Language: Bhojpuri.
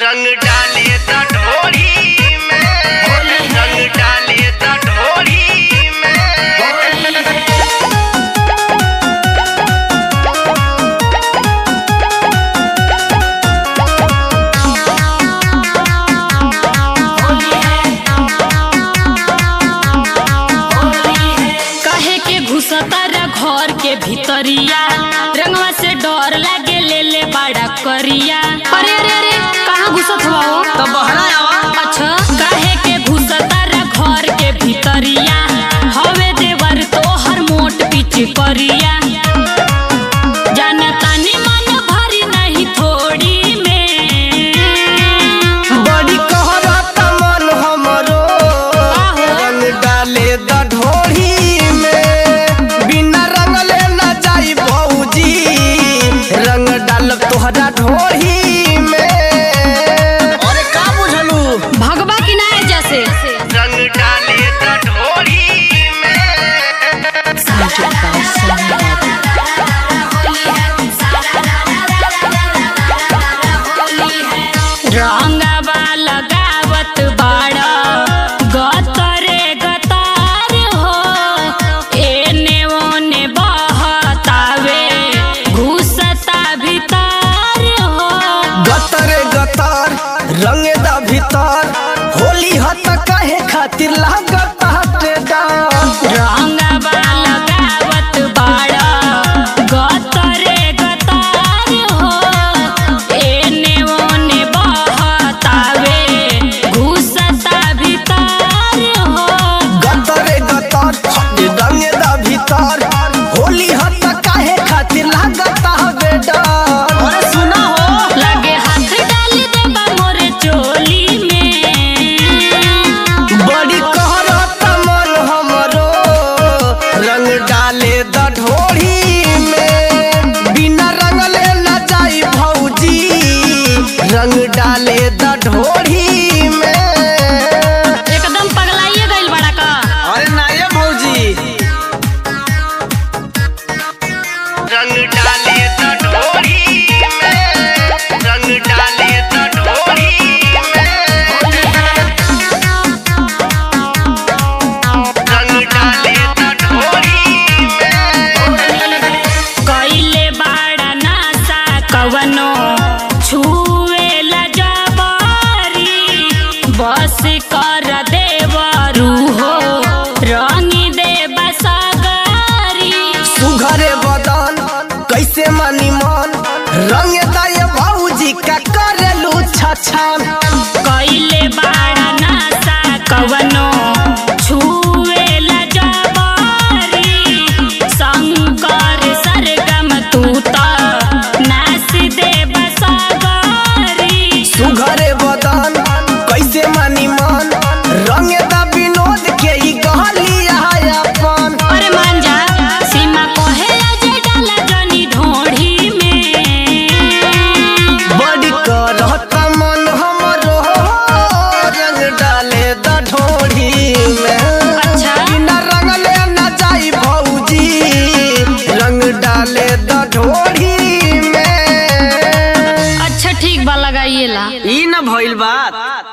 रंग डाले ता ढोली में, रंग डाले ता ढोली में। कहे के घुसतारा घर के भीतरिया, रंगवा से डर लागे ले बड़ा करिया। अरे अरे अरे कहाँ घुसत हुआ हो? तो बहरा आवा। अच्छा काहे के घुसतारा घर के भीतरिया, हवे देवर तोहर मोट पीछ करिया। जानतानी मन भरी नहीं थोड़ी में, बड़ी कहरत मन हमरो, रंग डाले द ढोली में। बिना रंगले न जाई भौजी, रंग डाल तोहरा ढोली में। अरे का बुझलू? भगवा की ना है जैसे रंग डाले ता ढोली में। रंगवा लगावत बाड़ा गतरे गतार हो, एने ओने बहतावे घुसता भीतर हो। गतरे गतर रंगे द भीतर, होली हत काहे खातिर लागत हटे डार। रंगवा लगावत बाड़ा गतरे गतार हो, एने ओने बहतावे घुसता भीतर हो। गतरे गतर रंगे द भीतर, होली हत काहे खातिर लागत हवे डार। अरे सुना हो, लगे हाथ डाल देबा मोरे चोली में, बड़ी कहरत मन हमरो, रंग डाले द ढोली में। बिना रंगले न जाई भौजी, रंग डाले द ढोली में। एकदम पगलाइए गइल बड़ा का। अरे नाये भौजी, रंग डाले ता ढोली में, रंग डाले ता ढोली में। रंग डाले ता ढोली में। कइले बाड़ा नासा कवनो छुए ला जबारी, बस कर देवरू हो रंगी देबा सगारी। सुघरे बदन कैसे मनी मन, रंग दय भौजी का करेलू छछन।